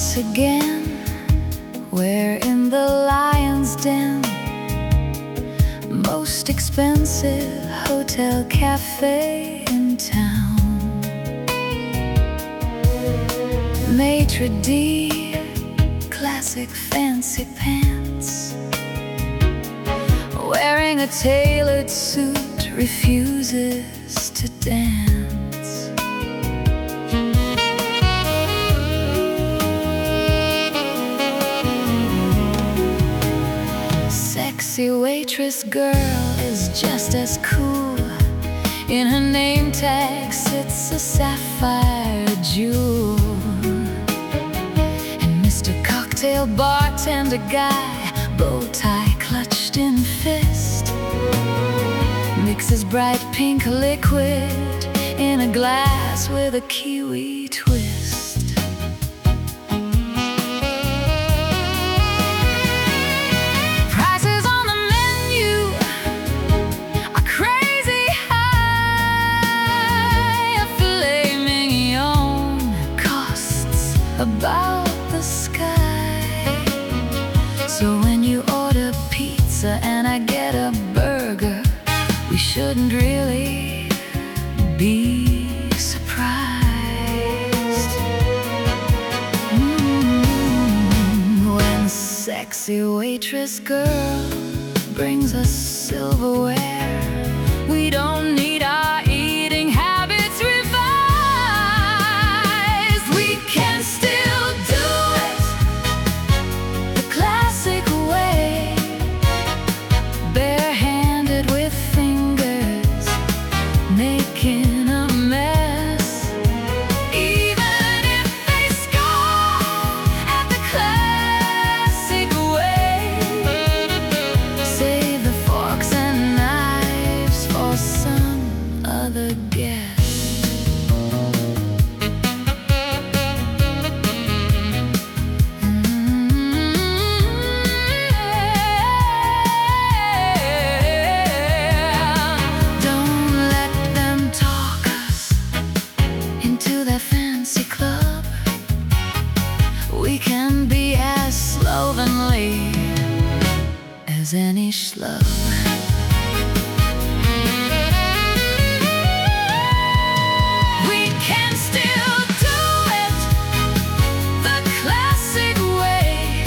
once again. We're in the lion's den, most expensive hotel cafe in town. Maitre d', classic fancy pants, wearing a tailored suit, refuses to dance. Sexy waitress girl is just as cool. In her name tag sits a sapphire jewel. And Mr. Cocktail bartender guy, bow tie clutched in fist, mixes bright pink liquid in a glass with a kiwi twist. About the sky. So when you order pizza and I get a burger, we shouldn't really be surprised. When sexy waitress girl brings us silverware, we don't need our eating habits revised. We can still making a mess, even if they scoff at the classic way. Save the forks and knives for some other guest. We can be as slovenly as any schlub. We can still do it the classic way,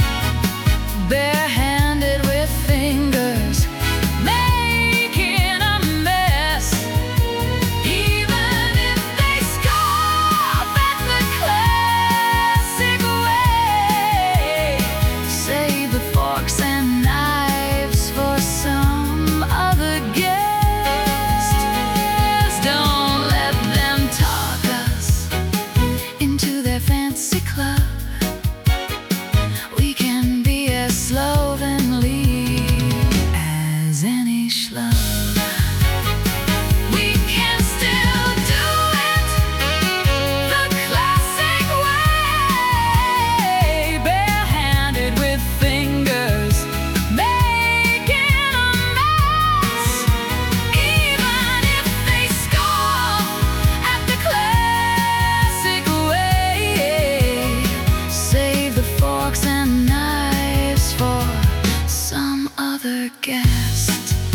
barehanded with fingers, making a mess, even if they scoff at the classic way. Save the forks and knives for some other guest. Don't let them talk us into their fancy club. We can be as slovenly as any schlub. We can still do it the classic way, barehanded with fingers, making a mess, even if they scoff at the classic way. Save the forks and knives for some other guest.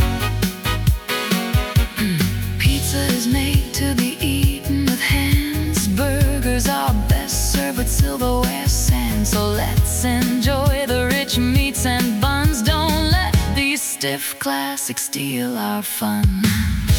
Pizza is made to be eaten with hands. Burgers are best served with silverware sands. So let's enjoy the rich meats and buns. Don't let these stiff classics steal our fun.